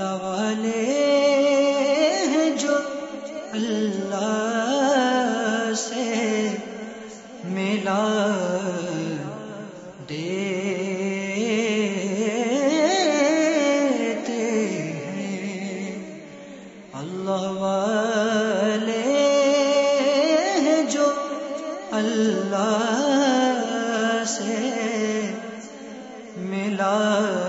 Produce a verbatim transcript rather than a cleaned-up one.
अल्लाह वाले हैं जो अल्लाह से मिला देते हैं। अल्लाह वाले हैं जो अल्लाह से मिला